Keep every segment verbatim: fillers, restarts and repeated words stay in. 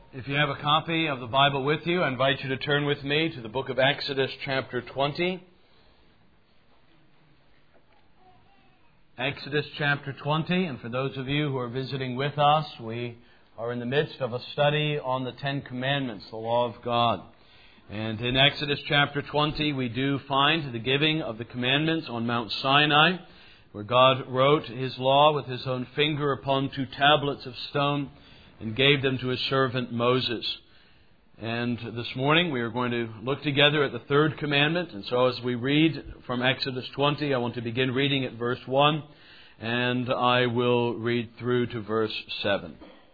If you have a copy of the Bible with you, I invite you to turn with me to the book of Exodus chapter twenty. Exodus chapter twenty, and for those of you who are visiting with us, we are in the midst of a study on the Ten Commandments, the law of God. And in Exodus chapter twenty, we do find the giving of the commandments on Mount Sinai, where God wrote His law with His own finger upon two tablets of stone and gave them to His servant Moses. And this morning we are going to look together at the third commandment. And so as we read from Exodus twenty, I want to begin reading at verse one, and I will read through to verse seven.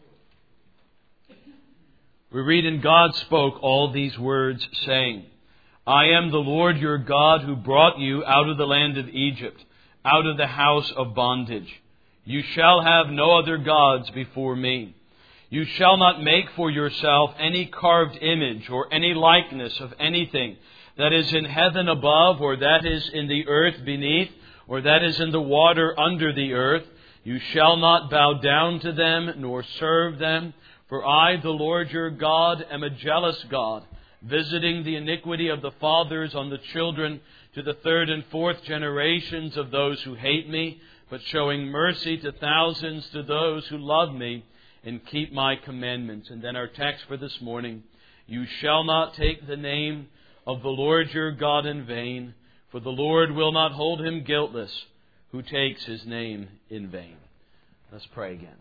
We read, "And God spoke all these words, saying, I am the Lord your God who brought you out of the land of Egypt, out of the house of bondage. You shall have no other gods before me. You shall not make for yourself any carved image or any likeness of anything that is in heaven above, or that is in the earth beneath, or that is in the water under the earth. You shall not bow down to them nor serve them. For I, the Lord your God, am a jealous God, visiting the iniquity of the fathers on the children to the third and fourth generations of those who hate me, but showing mercy to thousands to those who love me and keep my commandments." And then our text for this morning, "You shall not take the name of the Lord your God in vain, for the Lord will not hold him guiltless who takes his name in vain." Let's pray again.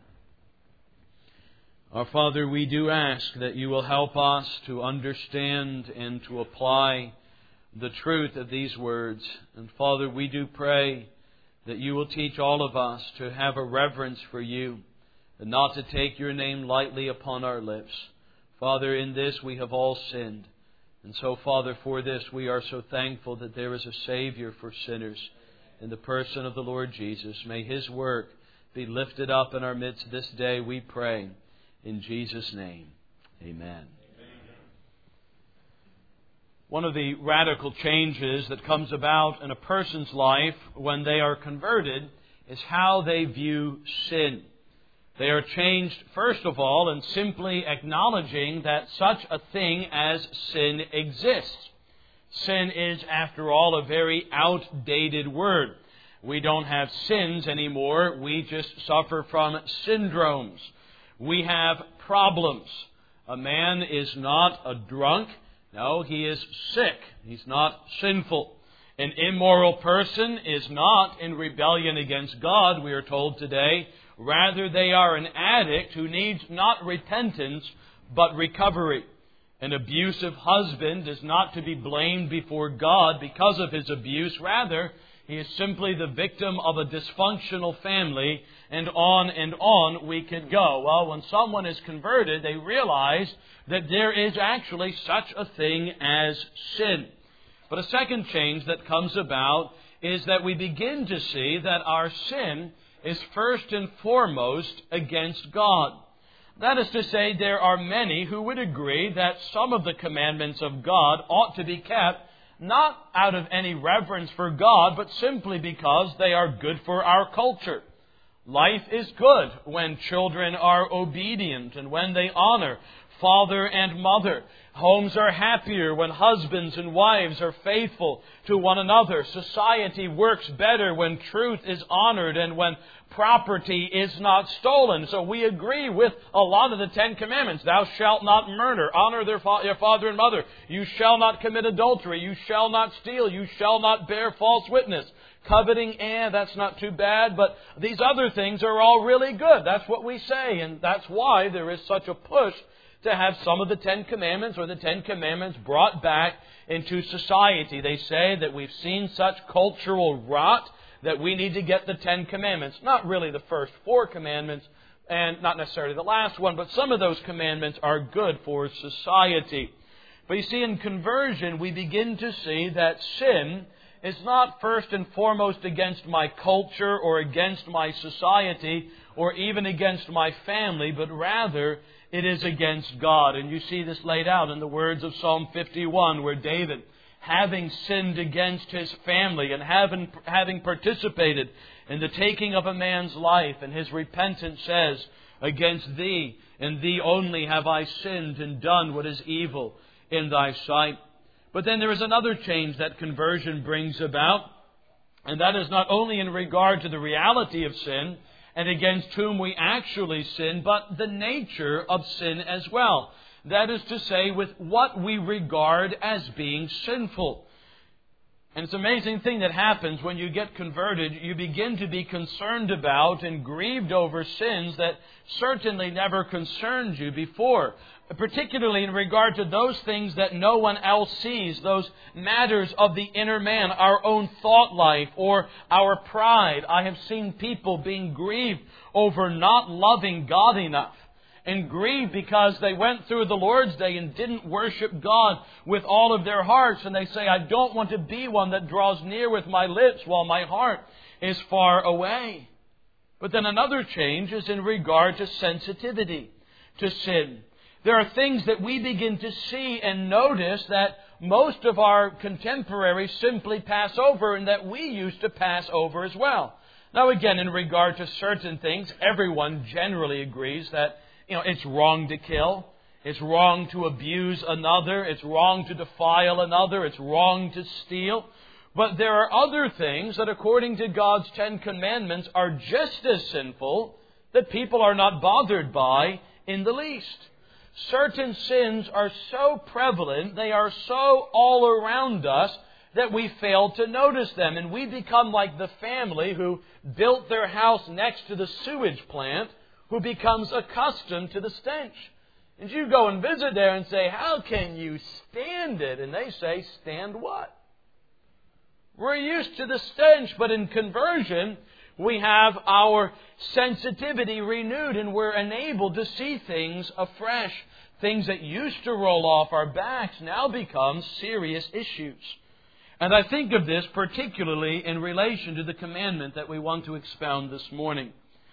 Our Father, we do ask that you will help us to understand and to apply the truth of these words. And Father, we do pray that you will teach all of us to have a reverence for you, and not to take your name lightly upon our lips. Father, in this we have all sinned. And so, Father, for this we are so thankful that there is a Savior for sinners in the person of the Lord Jesus. May His work be lifted up in our midst this day, we pray. In Jesus' name, amen. One of the radical changes that comes about in a person's life when they are converted is how they view sin. They are changed, first of all, in simply acknowledging that such a thing as sin exists. Sin is, after all, a very outdated word. We don't have sins anymore. We just suffer from syndromes. We have problems. A man is not a drunk. No, he is sick. He's not sinful. An immoral person is not in rebellion against God, we are told today. Rather, they are an addict who needs not repentance, but recovery. An abusive husband is not to be blamed before God because of his abuse. Rather, he is simply the victim of a dysfunctional family, and on and on we could go. Well, when someone is converted, they realize that there is actually such a thing as sin. But a second change that comes about is that we begin to see that our sin is first and foremost against God. That is to say, there are many who would agree that some of the commandments of God ought to be kept, not out of any reverence for God, but simply because they are good for our culture. Life is good when children are obedient and when they honor father and mother. Homes are happier when husbands and wives are faithful to one another. Society works better when truth is honored and when property is not stolen. So we agree with a lot of the Ten Commandments. Thou shalt not murder. Honor their fa- your father and mother. You shall not commit adultery. You shall not steal. You shall not bear false witness. Coveting, eh, that's not too bad. But these other things are all really good. That's what we say. And that's why there is such a push to have some of the Ten Commandments or the Ten Commandments brought back into society. They say that we've seen such cultural rot that we need to get the Ten Commandments. Not really the first four commandments and not necessarily the last one, but some of those commandments are good for society. But you see, in conversion, we begin to see that sin is not first and foremost against my culture or against my society or even against my family, but rather it is against God. And you see this laid out in the words of Psalm fifty-one, where David, having sinned against his family and having, having participated in the taking of a man's life, and his repentance says, "Against thee In Thee only have I sinned and done what is evil in Thy sight. But then there is another change that conversion brings about, and that is not only in regard to the reality of sin and against whom we actually sin, but the nature of sin as well. That is to say, with what we regard as being sinful. And it's an amazing thing that happens when you get converted. You begin to be concerned about and grieved over sins that certainly never concerned you before. Particularly in regard to those things that no one else sees, those matters of the inner man, our own thought life or our pride. I have seen people being grieved over not loving God enough. And grieved because they went through the Lord's Day and didn't worship God with all of their hearts. And they say, I don't want to be one that draws near with my lips while my heart is far away. But then another change is in regard to sensitivity to sin. There are things that we begin to see and notice that most of our contemporaries simply pass over and that we used to pass over as well. Now again, in regard to certain things, everyone generally agrees that You know, it's wrong to kill. It's wrong to abuse another. It's wrong to defile another. It's wrong to steal. But there are other things that, according to God's Ten Commandments, are just as sinful that people are not bothered by in the least. Certain sins are so prevalent, they are so all around us, that we fail to notice them. And we become like the family who built their house next to the sewage plant, who becomes accustomed to the stench. And you go and visit there and say, how can you stand it? And they say, stand what? We're used to the stench, but in conversion, we have our sensitivity renewed and we're enabled to see things afresh. Things that used to roll off our backs now become serious issues. And I think of this particularly in relation to the commandment that we want to expound this morning.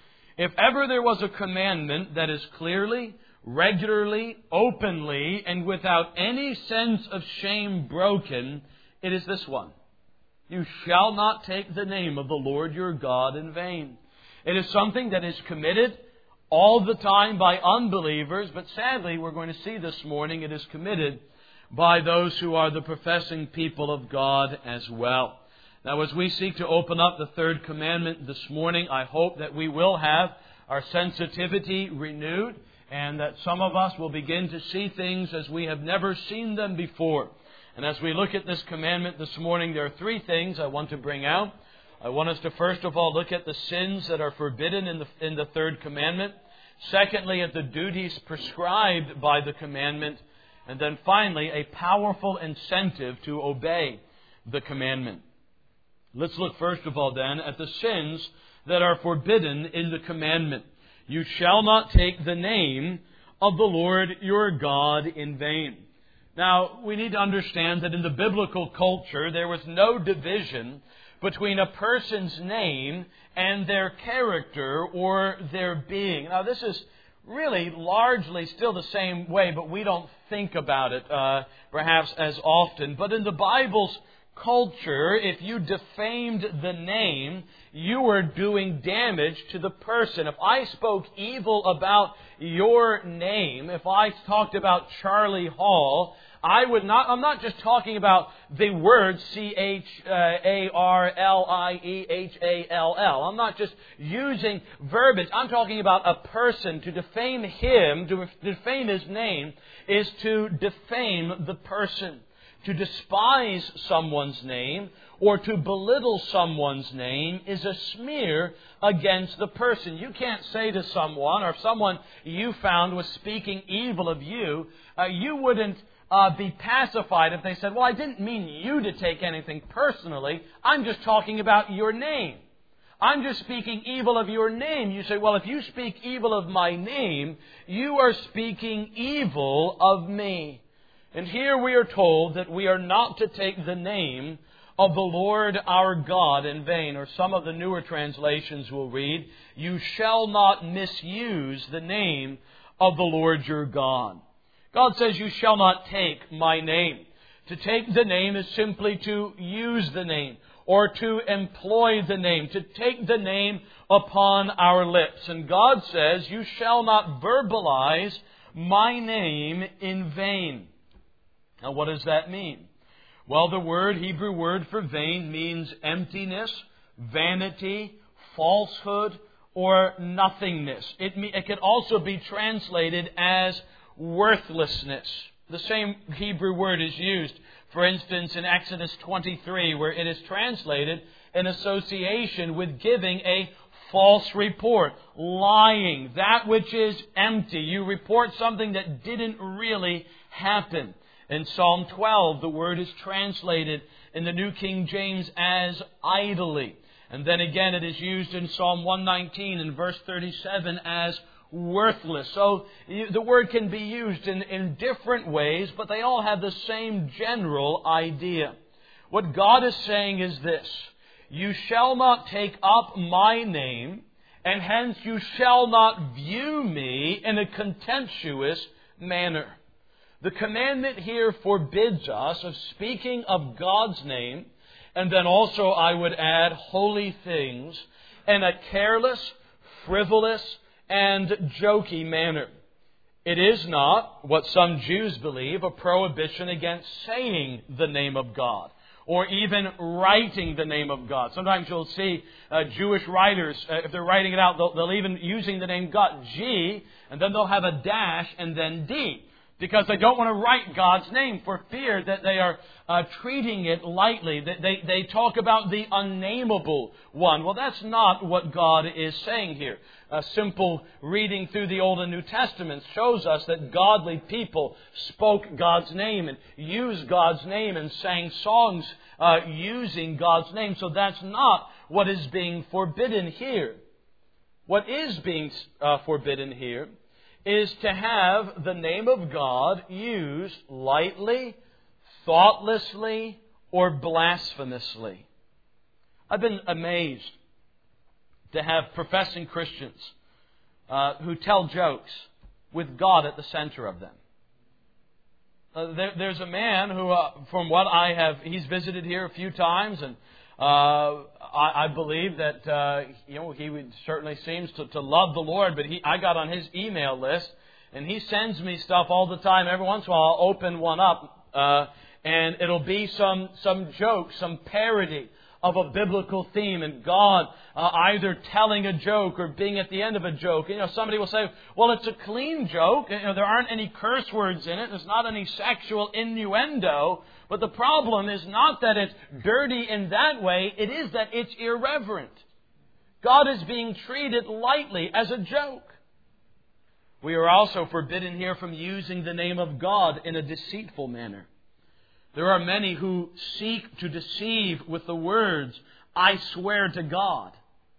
If ever there was a commandment that is clearly, regularly, openly, and without any sense of shame broken, it is this one. You shall not take the name of the Lord your God in vain. It is something that is committed all the time by unbelievers, but sadly, we're going to see this morning, it is committed by those who are the professing people of God as well. Now, as we seek to open up the third commandment this morning, I hope that we will have our sensitivity renewed and that some of us will begin to see things as we have never seen them before. And as we look at this commandment this morning, there are three things I want to bring out. I want us to first of all look at the sins that are forbidden in the, in the third commandment. Secondly, at the duties prescribed by the commandment. And then finally, a powerful incentive to obey the commandment. Let's look first of all then at the sins that are forbidden in the commandment. You shall not take the name of the Lord your God in vain. Now, we need to understand that in the biblical culture, there was no division between a person's name and their character or their being. Now, this is really largely still the same way, but we don't think about it uh, perhaps as often. But in the Bible's culture, if you defamed the name, you were doing damage to the person. If I spoke evil about your name, if I talked about Charlie Hall, I would not, I'm not just talking about the word C H A R L I E H A L L. I'm not just using verbiage. I'm talking about a person. To defame him, to defame his name, is to defame the person. To despise someone's name or to belittle someone's name is a smear against the person. You can't say to someone, or if someone you found was speaking evil of you, uh, you wouldn't uh, be pacified if they said, well, I didn't mean you to take anything personally. I'm just talking about your name. I'm just speaking evil of your name. You say, well, if you speak evil of my name, you are speaking evil of me. And here we are told that we are not to take the name of the Lord our God in vain. Or some of the newer translations will read, you shall not misuse the name of the Lord your God. God says you shall not take my name. To take the name is simply to use the name or to employ the name, to take the name upon our lips. And God says, you shall not verbalize my name in vain. Now, what does that mean? Well, the word, Hebrew word for vain, means emptiness, vanity, falsehood, or nothingness. It, it could also be translated as worthlessness. The same Hebrew word is used, for instance, in Exodus twenty-three, where it is translated in association with giving a false report, lying, that which is empty. You report something that didn't really happen. In Psalm twelve, the word is translated in the New King James as idly. And then again it is used in Psalm one nineteen in verse thirty-seven as worthless. So the word can be used in, in different ways, but they all have the same general idea. What God is saying is this: you shall not take up my name, and hence you shall not view me in a contemptuous manner. The commandment here forbids us of speaking of God's name, and then also, I would add, holy things, in a careless, frivolous, and jokey manner. It is not, what some Jews believe, a prohibition against saying the name of God, or even writing the name of God. Sometimes you'll see uh, Jewish writers, uh, if they're writing it out, they'll, they'll even using the name God, G, and then they'll have a dash and then D, because they don't want to write God's name for fear that they are uh, treating it lightly. They, they, they talk about the unnameable one. Well, that's not what God is saying here. A simple reading through the Old and New Testaments shows us that godly people spoke God's name and used God's name and sang songs uh, using God's name. So that's not what is being forbidden here. What is being uh, forbidden here is to have the name of God used lightly, thoughtlessly, or blasphemously. I've been amazed to have professing Christians uh, who tell jokes with God at the center of them. Uh, there, there's a man who, uh, from what I have, he's visited here a few times, and uh, I, I believe that uh, you know he would, certainly seems to, to love the Lord. But he, I got on his email list, and he sends me stuff all the time. Every once in a while, I'll open one up, uh, and it'll be some some joke, some parody of a biblical theme, and God uh, either telling a joke or being at the end of a joke. You know, somebody will say, well, it's a clean joke. You know, there aren't any curse words in it. There's not any sexual innuendo. But the problem is not that it's dirty in that way. It is that it's irreverent. God is being treated lightly as a joke. We are also forbidden here from using the name of God in a deceitful manner. There are many who seek to deceive with the words, I swear to God.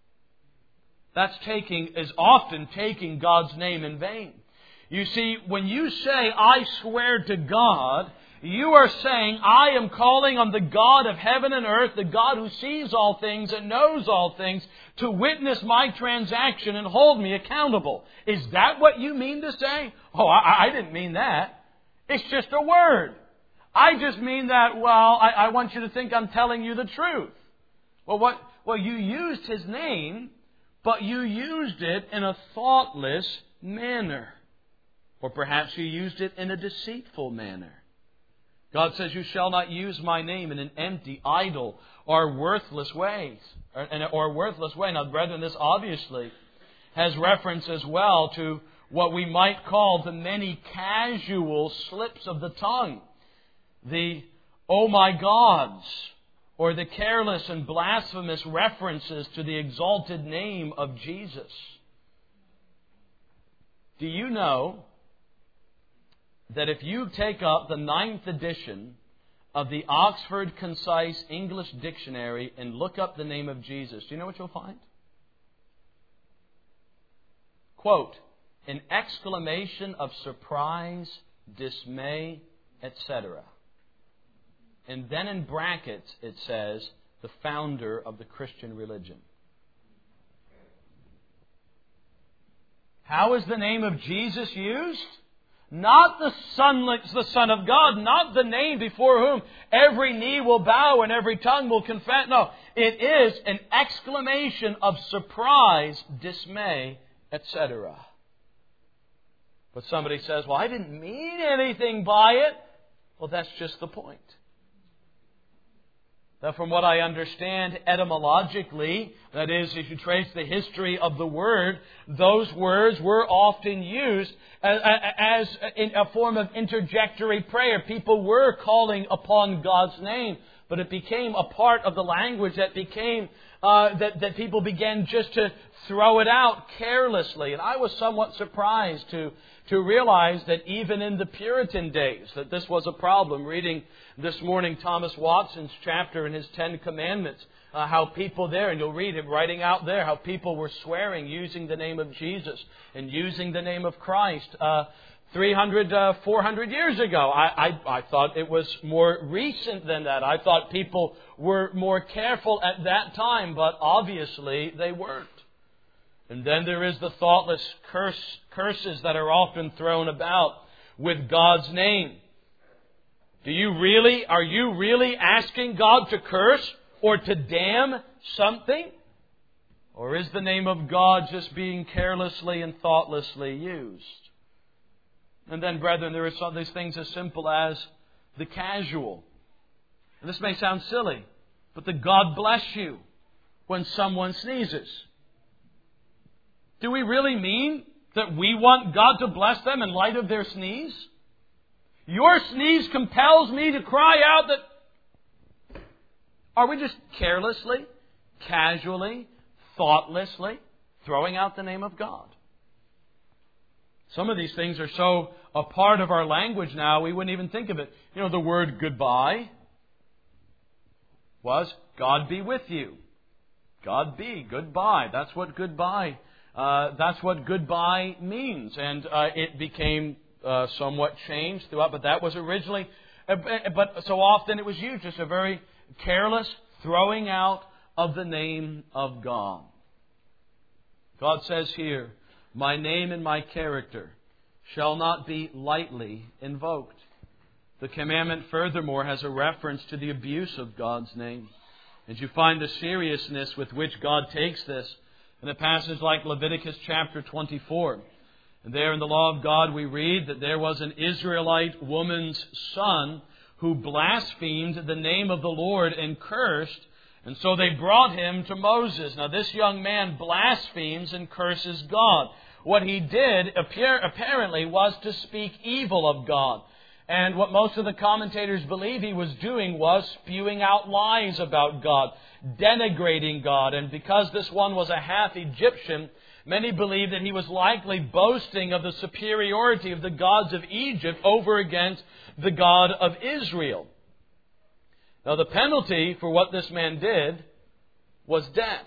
That's taking, is often taking God's name in vain. You see, when you say, I swear to God, you are saying, I am calling on the God of heaven and earth, the God who sees all things and knows all things, to witness my transaction and hold me accountable. Is that what you mean to say? Oh, I, I didn't mean that. It's just a word. I just mean that, well, I, I want you to think I'm telling you the truth. Well, what? Well, you used His name, but you used it in a thoughtless manner. Or perhaps you used it in a deceitful manner. God says, you shall not use my name in an empty, idle, or worthless ways, or, or worthless way. Now, brethren, this obviously has reference as well to what we might call the many casual slips of the tongue. The, oh my gods, or the careless and blasphemous references to the exalted name of Jesus. Do you know that if you take up the ninth edition of the Oxford Concise English Dictionary and look up the name of Jesus, do you know what you'll find? Quote, an exclamation of surprise, dismay, et cetera. And then in brackets it says, the founder of the Christian religion. How is the name of Jesus used? Not the Son, the Son of God, not the name before whom every knee will bow and every tongue will confess. No, It is an exclamation of surprise, dismay, et cetera. But somebody says, well, I didn't mean anything by it. Well, that's just the point. Now, from what I understand etymologically, that is, if you trace the history of the word, those words were often used as, as in a form of interjectory prayer. People were calling upon God's name, but it became a part of the language that became uh, that, that people began just to throw it out carelessly. And I was somewhat surprised to to realize that even in the Puritan days that this was a problem. Reading this morning Thomas Watson's chapter in his Ten Commandments, uh, how people there, and you'll read him writing out there, how people were swearing using the name of Jesus and using the name of Christ uh, three hundred, uh, four hundred years ago. I, I, I thought it was more recent than that. I thought people were more careful at that time, but obviously they weren't. And then there is the thoughtless curse, curses that are often thrown about with God's name. Do you really, are you really asking God to curse or to damn something? Or is the name of God just being carelessly and thoughtlessly used? And then, brethren, there are some these things as simple as the casual. And this may sound silly, but the God bless you when someone sneezes. Do we really mean that we want God to bless them in light of their sneeze? Your sneeze compels me to cry out that... Are we just carelessly, casually, thoughtlessly throwing out the name of God? Some of these things are so a part of our language now, we wouldn't even think of it. You know, the word goodbye was God be with you. God be, goodbye. That's what goodbye Uh, that's what goodbye means. And uh, it became uh, somewhat changed throughout. But that was originally, uh, but so often it was used. Just a very careless throwing out of the name of God. God says here, my name and my character shall not be lightly invoked. The commandment furthermore has a reference to the abuse of God's name. And you find the seriousness with which God takes this in a passage like Leviticus chapter twenty-four. And there in the law of God we read that there was an Israelite woman's son who blasphemed the name of the Lord and cursed. And so they brought him to Moses. Now this young man blasphemes and curses God. What he did appear, apparently was to speak evil of God. And what most of the commentators believe he was doing was spewing out lies about God, denigrating God. And because this one was a half Egyptian, many believe that he was likely boasting of the superiority of the gods of Egypt over against the God of Israel. Now the penalty for what this man did was death.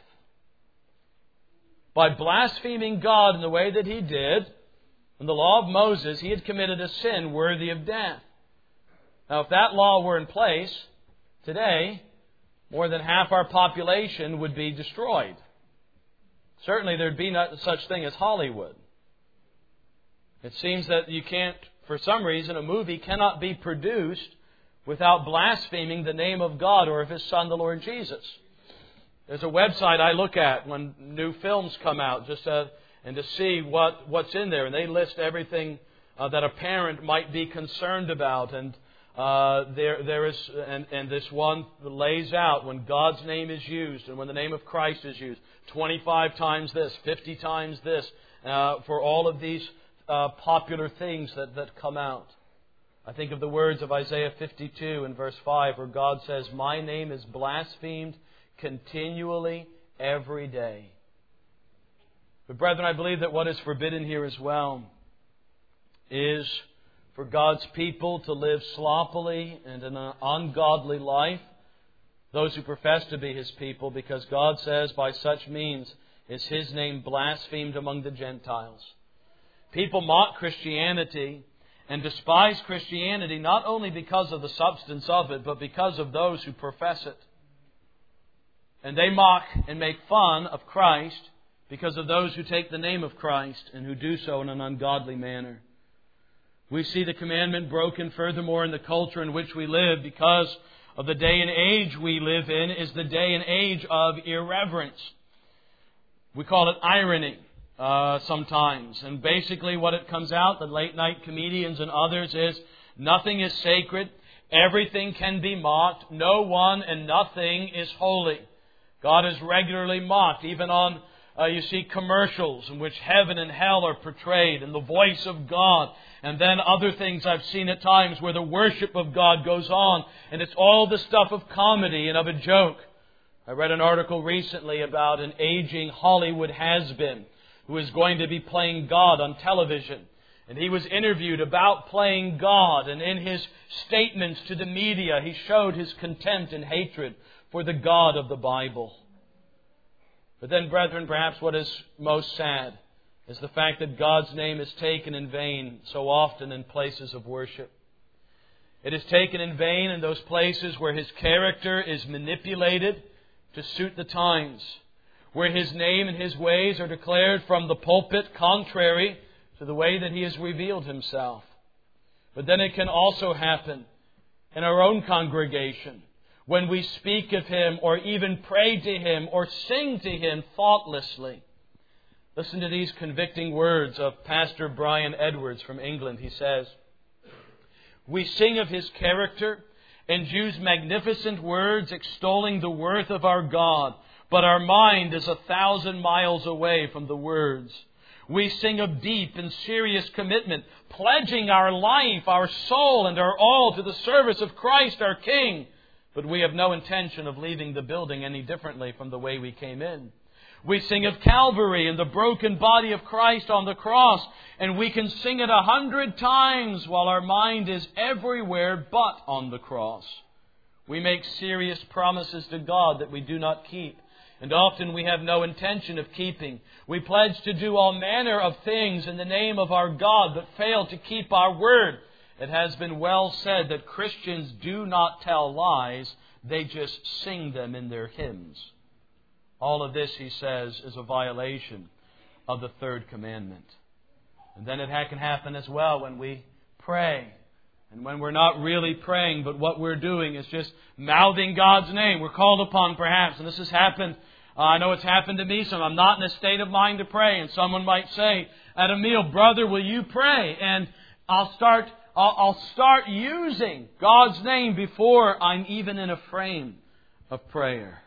By blaspheming God in the way that he did, in the law of Moses, he had committed a sin worthy of death. Now, if that law were in place today, more than half our population would be destroyed. Certainly, there'd be no such thing as Hollywood. It seems that you can't, for some reason, a movie cannot be produced without blaspheming the name of God or of His Son, the Lord Jesus. There's a website I look at when new films come out, just uh, and to see what, what's in there. And they list everything uh, that a parent might be concerned about. And uh, there, there is, and, and this one lays out when God's name is used and when the name of Christ is used, twenty-five times this, fifty times this, uh, for all of these uh, popular things that, that come out. I think of the words of Isaiah fifty-two in verse five, where God says, "My name is blasphemed continually every day." But brethren, I believe that what is forbidden here as well is for God's people to live sloppily and in an ungodly life, those who profess to be His people, because God says by such means is His name blasphemed among the Gentiles. People mock Christianity and despise Christianity not only because of the substance of it, but because of those who profess it. And they mock and make fun of Christ because of those who take the name of Christ and who do so in an ungodly manner. We see the commandment broken furthermore in the culture in which we live because of the day and age we live in is the day and age of irreverence. We call it irony uh, sometimes. And basically what it comes out, the late night comedians and others, is nothing is sacred. Everything can be mocked. No one and nothing is holy. God is regularly mocked, even on, uh, you see, commercials in which heaven and hell are portrayed, and the voice of God. And then other things I've seen at times where the worship of God goes on, and it's all the stuff of comedy and of a joke. I read an article recently about an aging Hollywood has-been who is going to be playing God on television. And he was interviewed about playing God, and in his statements to the media, he showed his contempt and hatred for the God of the Bible. But then, brethren, perhaps what is most sad is the fact that God's name is taken in vain so often in places of worship. It is taken in vain in those places where His character is manipulated to suit the times, where His name and His ways are declared from the pulpit contrary to the way that He has revealed Himself. But then it can also happen in our own congregation when we speak of Him or even pray to Him or sing to Him thoughtlessly. Listen to these convicting words of Pastor Brian Edwards from England. He says, "We sing of His character and use magnificent words extolling the worth of our God, but our mind is a thousand miles away from the words. We sing of deep and serious commitment, pledging our life, our soul, and our all to the service of Christ our King. But we have no intention of leaving the building any differently from the way we came in. We sing of Calvary and the broken body of Christ on the cross, and we can sing it a hundred times while our mind is everywhere but on the cross. We make serious promises to God that we do not keep, and often we have no intention of keeping. We pledge to do all manner of things in the name of our God, but fail to keep our word. It has been well said that Christians do not tell lies, they just sing them in their hymns." All of this, he says, is a violation of the third commandment. And then it can happen as well when we pray. And when we're not really praying, but what we're doing is just mouthing God's name. We're called upon perhaps, and this has happened. Uh, I know it's happened to me, so I'm not in a state of mind to pray. And someone might say at a meal, "Brother, will you pray?" And I'll start, I'll, I'll start using God's name before I'm even in a frame of prayer.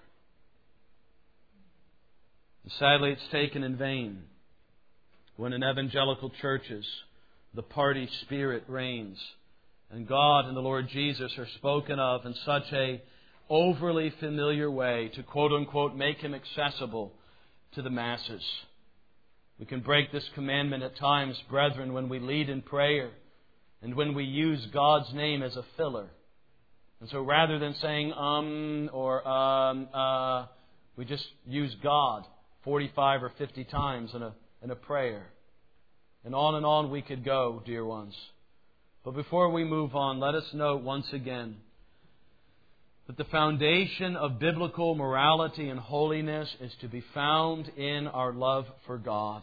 Sadly, it's taken in vain when in evangelical churches the party spirit reigns and God and the Lord Jesus are spoken of in such a overly familiar way to quote-unquote make Him accessible to the masses. We can break this commandment at times, brethren, when we lead in prayer and when we use God's name as a filler. And so rather than saying um or um uh, we just use God forty-five or fifty times in a, in a prayer. And on and on we could go, dear ones. But before we move on, let us note once again that the foundation of biblical morality and holiness is to be found in our love for God.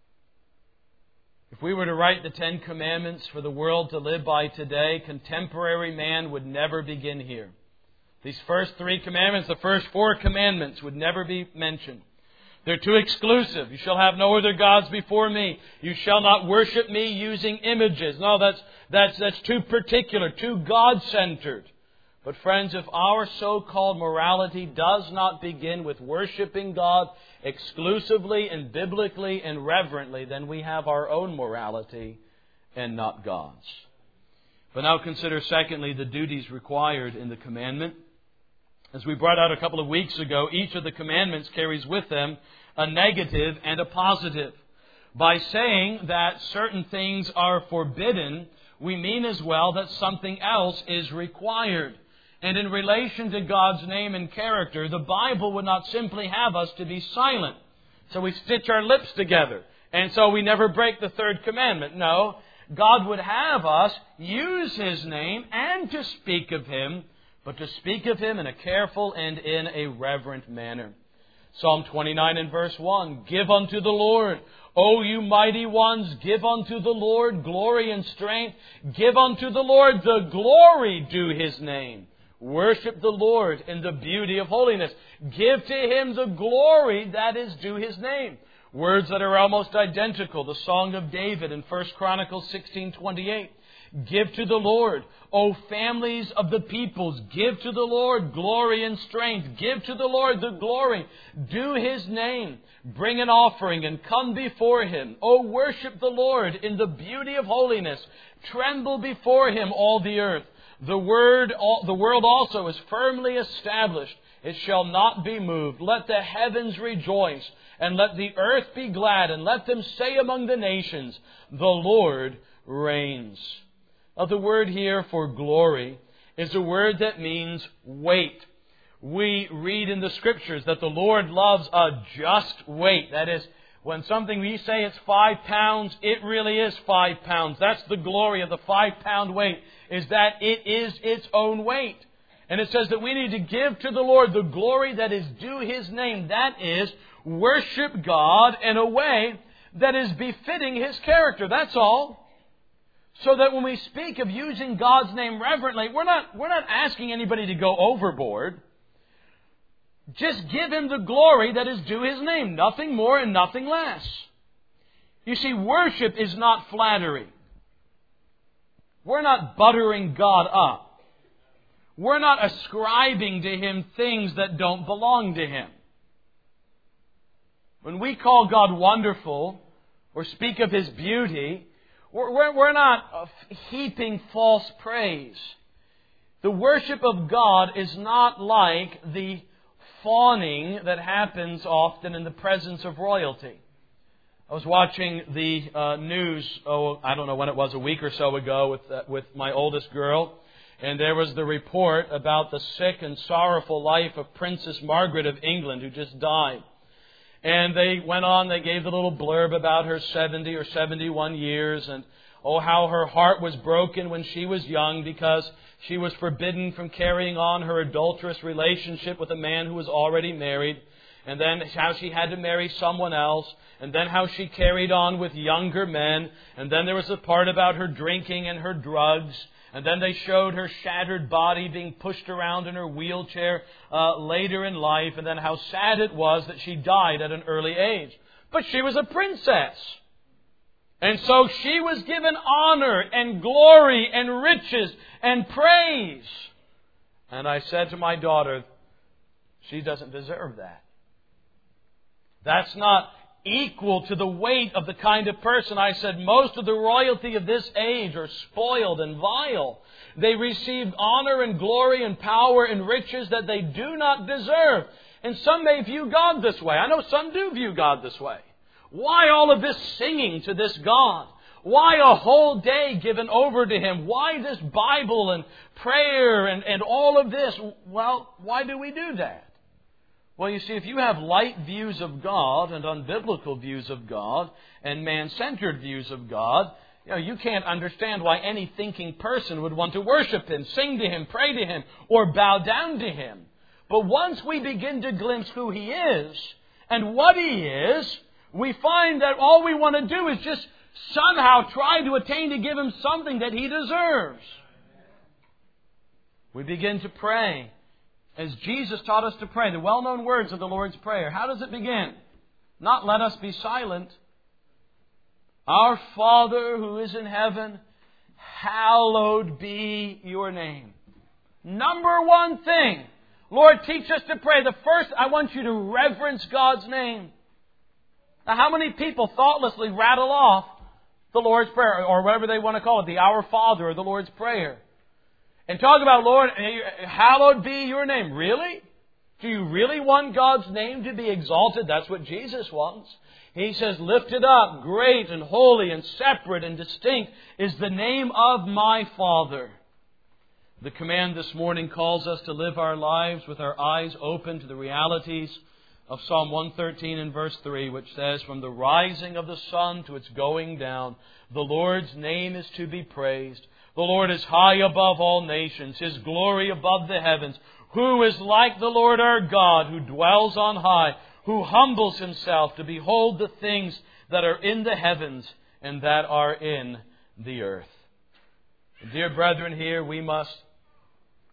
If we were to write the Ten Commandments for the world to live by today, contemporary man would never begin here. These first three commandments, the first four commandments, would never be mentioned. They're too exclusive. You shall have no other gods before me. You shall not worship me using images. No, that's, that's, that's too particular, too God-centered. But friends, if our so-called morality does not begin with worshiping God exclusively and biblically and reverently, then we have our own morality and not God's. But now consider, secondly, the duties required in the commandment. As we brought out a couple of weeks ago, each of the commandments carries with them a negative and a positive. By saying that certain things are forbidden, we mean as well that something else is required. And in relation to God's name and character, the Bible would not simply have us to be silent. So we stitch our lips together, and so we never break the third commandment. No, God would have us use His name and to speak of Him, but to speak of Him in a careful and in a reverent manner. Psalm twenty-nine and verse one, "Give unto the Lord, O you mighty ones, give unto the Lord glory and strength. Give unto the Lord the glory due His name. Worship the Lord in the beauty of holiness. Give to Him the glory that is due His name. Words that are almost identical. The Song of David in First Chronicles sixteen twenty-eight. Give to the Lord, O families of the peoples. Give to the Lord glory and strength. Give to the Lord the glory. Do His name. Bring an offering and come before Him. O worship the Lord in the beauty of holiness. Tremble before Him, all the earth. The word, the world also is firmly established. It shall not be moved. Let the heavens rejoice, and let the earth be glad, and let them say among the nations, the Lord reigns. Now, the word here for glory is a word that means weight. We read in the Scriptures that the Lord loves a just weight. That is, when something we say it's five pounds, it really is five pounds. That's the glory of the five pound weight, is that it is its own weight. And it says that we need to give to the Lord the glory that is due His name. That is, worship God in a way that is befitting His character. That's all. So that when we speak of using God's name reverently, we're not, we're not asking anybody to go overboard. Just give Him the glory that is due His name. Nothing more and nothing less. You see, worship is not flattery. We're not buttering God up. We're not ascribing to Him things that don't belong to Him. When we call God wonderful or speak of His beauty, we're, we're not heaping false praise. The worship of God is not like the fawning that happens often in the presence of royalty. I was watching the uh, news, oh, I don't know when it was, a week or so ago with uh, with my oldest girl. And there was the report about the sick and sorrowful life of Princess Margaret of England, who just died. And they went on, they gave the little blurb about her seventy or seventy-one years, and oh, how her heart was broken when she was young because she was forbidden from carrying on her adulterous relationship with a man who was already married. And then how she had to marry someone else. And then how she carried on with younger men. And then there was a part about her drinking and her drugs. And then they showed her shattered body being pushed around in her wheelchair uh, later in life. And then how sad it was that she died at an early age. But she was a princess. And so she was given honor and glory and riches and praise. And I said to my daughter, she doesn't deserve that. That's not equal to the weight of the kind of person. I said, most of the royalty of this age are spoiled and vile. They received honor and glory and power and riches that they do not deserve. And some may view God this way. I know some do view God this way. Why all of this singing to this God? Why a whole day given over to Him? Why this Bible and prayer and, and all of this? Well, why do we do that? Well, you see, if you have light views of God and unbiblical views of God and man-centered views of God, you know, you can't understand why any thinking person would want to worship Him, sing to Him, pray to Him, or bow down to Him. But once we begin to glimpse who He is and what He is, we find that all we want to do is just somehow try to attain to give Him something that He deserves. We begin to pray as Jesus taught us to pray, the well-known words of the Lord's Prayer. How does it begin? Not let us be silent. Our Father who is in heaven, hallowed be your name. Number one thing, Lord, teach us to pray. The first, I want you to reverence God's name. Now, how many people thoughtlessly rattle off the Lord's Prayer, or whatever they want to call it, the Our Father or the Lord's Prayer? And talk about, Lord, hallowed be your name. Really? Do you really want God's name to be exalted? That's what Jesus wants. He says, lifted up, great and holy and separate and distinct is the name of my Father. The command this morning calls us to live our lives with our eyes open to the realities of Psalm one thirteen and verse three, which says, from the rising of the sun to its going down, the Lord's name is to be praised. The Lord is high above all nations, His glory above the heavens. Who is like the Lord our God, who dwells on high, who humbles Himself to behold the things that are in the heavens and that are in the earth. Dear brethren, here we must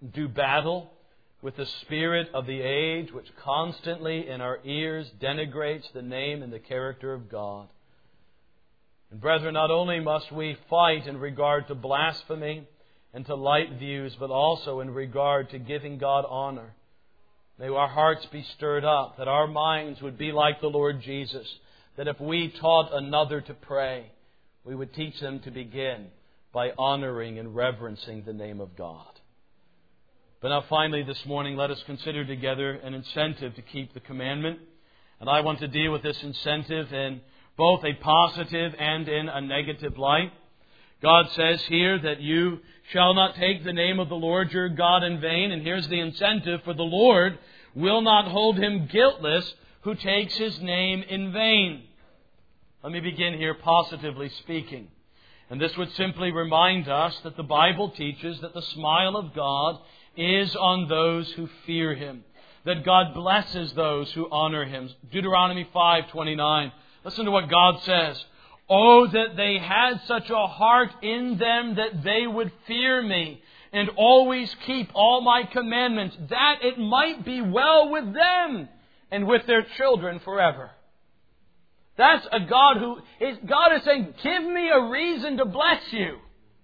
do battle with the spirit of the age, which constantly in our ears denigrates the name and the character of God. And brethren, not only must we fight in regard to blasphemy and to light views, but also in regard to giving God honor. May our hearts be stirred up, that our minds would be like the Lord Jesus, that if we taught another to pray, we would teach them to begin by honoring and reverencing the name of God. But now finally this morning, let us consider together an incentive to keep the commandment. And I want to deal with this incentive in both a positive and in a negative light. God says here that you shall not take the name of the Lord your God in vain. And here's the incentive: for the Lord will not hold him guiltless who takes his name in vain. Let me begin here positively speaking. And this would simply remind us that the Bible teaches that the smile of God is on those who fear Him, that God blesses those who honor Him. Deuteronomy five twenty-nine. Listen to what God says. Oh, that they had such a heart in them that they would fear me and always keep all my commandments, that it might be well with them and with their children forever. That's a God who is, God is saying, give me a reason to bless you.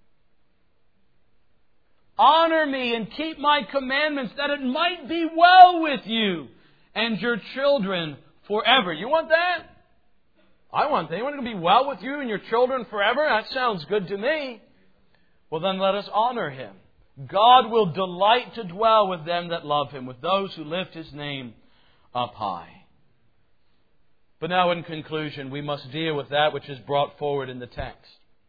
Honor me and keep my commandments, that it might be well with you and your children forever. You want that? I want that. You want it to be well with you and your children forever? That sounds good to me. Well, then let us honor Him. God will delight to dwell with them that love Him, with those who lift His name up high. But now in conclusion, we must deal with that which is brought forward in the text.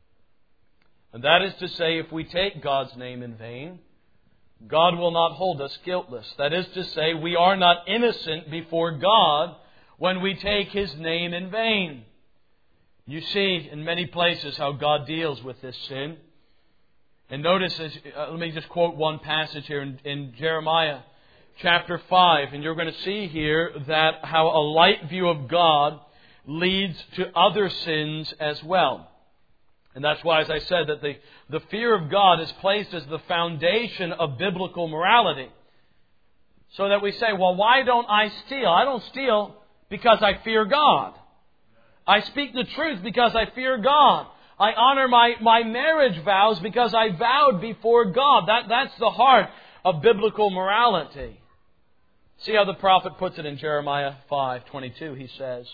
And that is to say, if we take God's name in vain, God will not hold us guiltless. That is to say, we are not innocent before God when we take His name in vain. You see in many places how God deals with this sin. And notice, as, uh, let me just quote one passage here in, in Jeremiah chapter five. And you're going to see here that how a light view of God leads to other sins as well. And that's why, as I said, that the, the fear of God is placed as the foundation of biblical morality. So that we say, well, why don't I steal? I don't steal because I fear God. I speak the truth because I fear God. I honor my, my marriage vows because I vowed before God. That, that's the heart of biblical morality. See how the prophet puts it in Jeremiah five twenty-two. He says,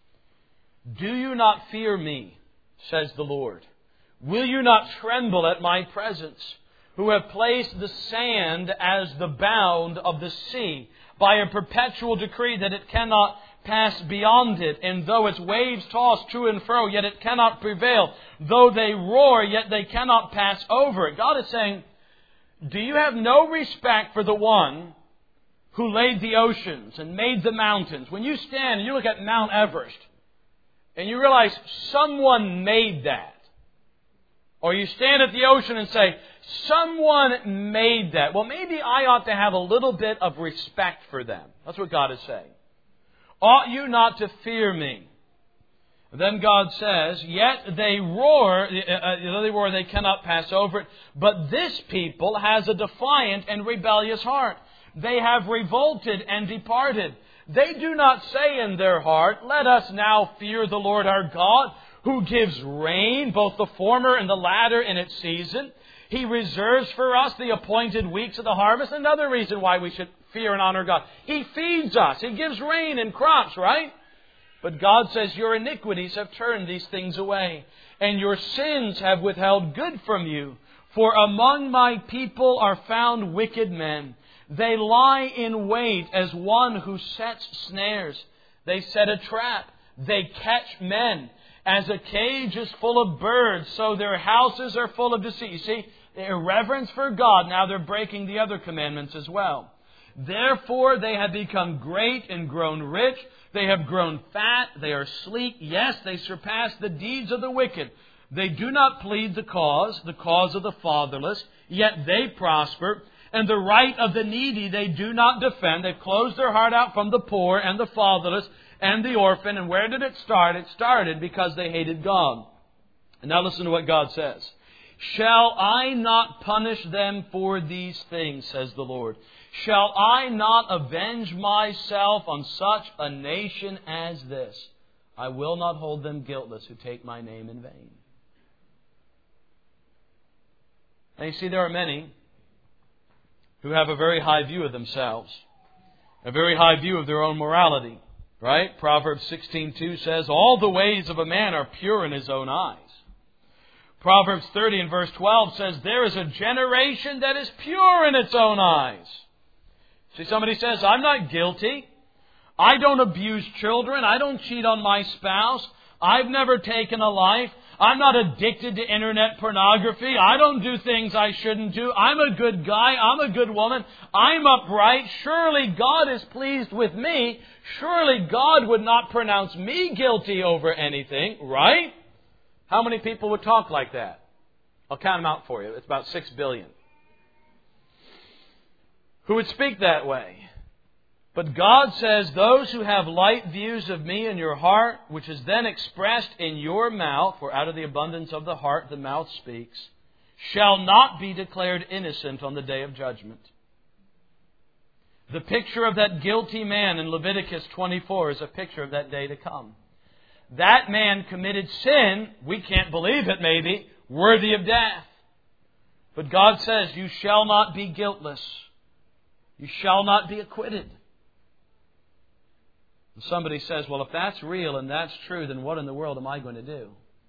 do you not fear me, says the Lord? Will you not tremble at my presence, who have placed the sand as the bound of the sea, by a perpetual decree that it cannot pass beyond it, and though its waves toss to and fro, yet it cannot prevail. Though they roar, yet they cannot pass over it. God is saying, do you have no respect for the one who laid the oceans and made the mountains? When you stand and you look at Mount Everest, and you realize someone made that, or you stand at the ocean and say, someone made that. Well, maybe I ought to have a little bit of respect for them. That's what God is saying. Ought you not to fear me? Then God says, yet they roar, uh, they roar, they cannot pass over it. But this people has a defiant and rebellious heart. They have revolted and departed. They do not say in their heart, let us now fear the Lord our God, who gives rain, both the former and the latter in its season. He reserves for us the appointed weeks of the harvest. Another reason why we should fear and honor God. He feeds us. He gives rain and crops, right? But God says, your iniquities have turned these things away, and your sins have withheld good from you. For among my people are found wicked men. They lie in wait as one who sets snares. They set a trap. They catch men. As a cage is full of birds, so their houses are full of deceit. You see, the irreverence for God, now they're breaking the other commandments as well. Therefore, they have become great and grown rich. They have grown fat. They are sleek. Yes, they surpass the deeds of the wicked. They do not plead the cause, the cause of the fatherless, yet they prosper. And the right of the needy they do not defend. They've closed their heart out from the poor and the fatherless and the orphan. And where did it start? It started because they hated God. And now listen to what God says. Shall I not punish them for these things, says the Lord? Shall I not avenge myself on such a nation as this? I will not hold them guiltless who take my name in vain. Now you see, there are many who have a very high view of themselves, a very high view of their own morality. Right? Proverbs sixteen two says, all the ways of a man are pure in his own eyes. Proverbs thirty and verse twelve says, there is a generation that is pure in its own eyes. See, somebody says, I'm not guilty. I don't abuse children. I don't cheat on my spouse. I've never taken a life. I'm not addicted to internet pornography. I don't do things I shouldn't do. I'm a good guy. I'm a good woman. I'm upright. Surely God is pleased with me. Surely God would not pronounce me guilty over anything, right? How many people would talk like that? I'll count them out for you. It's about six billion. Who would speak that way? But God says, those who have light views of me in your heart, which is then expressed in your mouth, for out of the abundance of the heart the mouth speaks, shall not be declared innocent on the day of judgment. The picture of that guilty man in Leviticus twenty-four is a picture of that day to come. That man committed sin, we can't believe it maybe, worthy of death. But God says, you shall not be guiltless. You shall not be acquitted. Somebody says, well, if that's real and that's true, then what in the world am I going to do?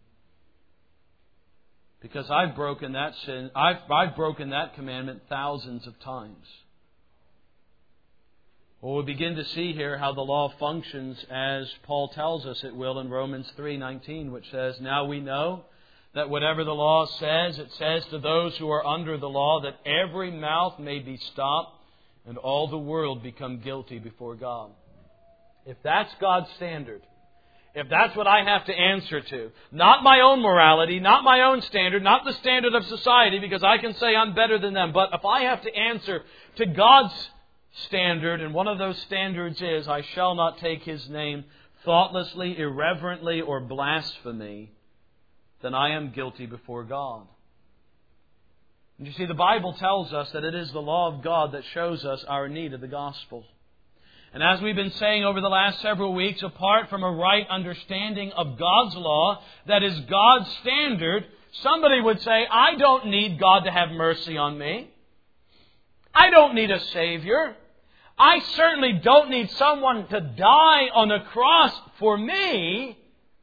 Because I've broken that sin, I've, I've broken that commandment thousands of times. Well, we begin to see here how the law functions as Paul tells us it will in Romans three nineteen, which says, now we know that whatever the law says, it says to those who are under the law that every mouth may be stopped and all the world become guilty before God. If that's God's standard, if that's what I have to answer to, not my own morality, not my own standard, not the standard of society, because I can say I'm better than them, but if I have to answer to God's standard, and one of those standards is, I shall not take His name thoughtlessly, irreverently, or blasphemy, then I am guilty before God. And you see, the Bible tells us that it is the law of God that shows us our need of the gospel. And as we've been saying over the last several weeks, apart from a right understanding of God's law, that is God's standard, somebody would say, I don't need God to have mercy on me. I don't need a Savior. I certainly don't need someone to die on a cross for me.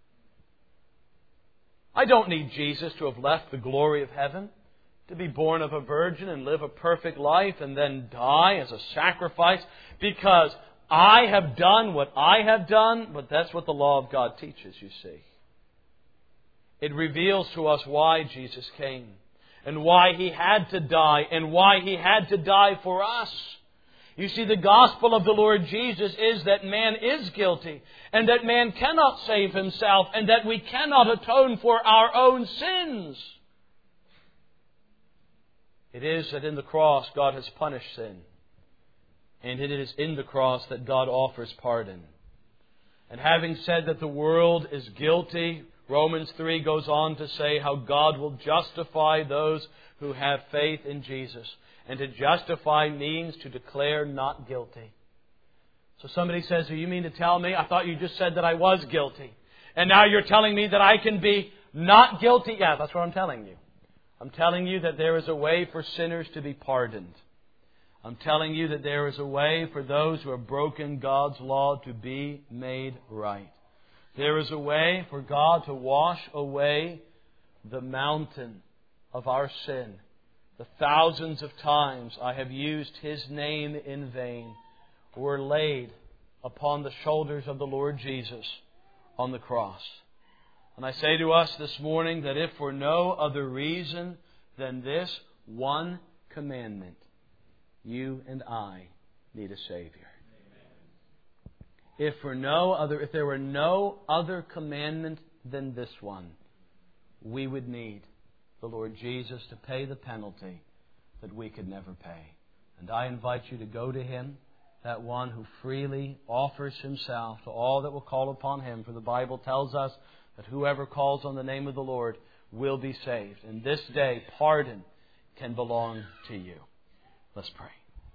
I don't need Jesus to have left the glory of heaven, to be born of a virgin and live a perfect life and then die as a sacrifice because I have done what I have done. But that's what the law of God teaches, you see. It reveals to us why Jesus came and why He had to die and why He had to die for us. You see, the gospel of the Lord Jesus is that man is guilty and that man cannot save himself and that we cannot atone for our own sins. It is that in the cross God has punished sin. And it is in the cross that God offers pardon. And having said that the world is guilty, Romans three goes on to say how God will justify those who have faith in Jesus. And to justify means to declare not guilty. So somebody says, do you mean to tell me? I thought you just said that I was guilty. And now you're telling me that I can be not guilty? Yeah, that's what I'm telling you. I'm telling you that there is a way for sinners to be pardoned. I'm telling you that there is a way for those who have broken God's law to be made right. There is a way for God to wash away the mountain of our sin. The thousands of times I have used His name in vain were laid upon the shoulders of the Lord Jesus on the cross. And I say to us this morning that if for no other reason than this one commandment, you and I need a Savior. If for no other, if there were no other commandment than this one, we would need the Lord Jesus to pay the penalty that we could never pay. And I invite you to go to Him, that one who freely offers Himself to all that will call upon Him. For the Bible tells us that whoever calls on the name of the Lord will be saved. And this day, pardon can belong to you. Let's pray.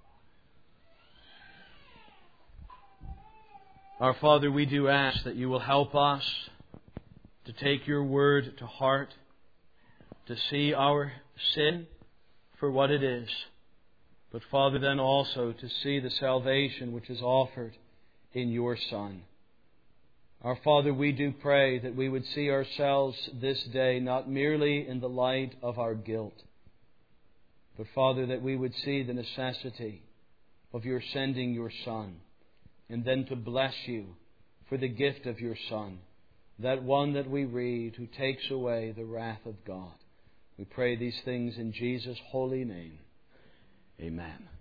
Our Father, we do ask that you will help us to take your word to heart, to see our sin for what it is. But Father, then also to see the salvation which is offered in your Son. Our Father, we do pray that we would see ourselves this day not merely in the light of our guilt, but Father, that we would see the necessity of your sending your Son, and then to bless you for the gift of your Son, that one that we read who takes away the wrath of God. We pray these things in Jesus' holy name. Amen.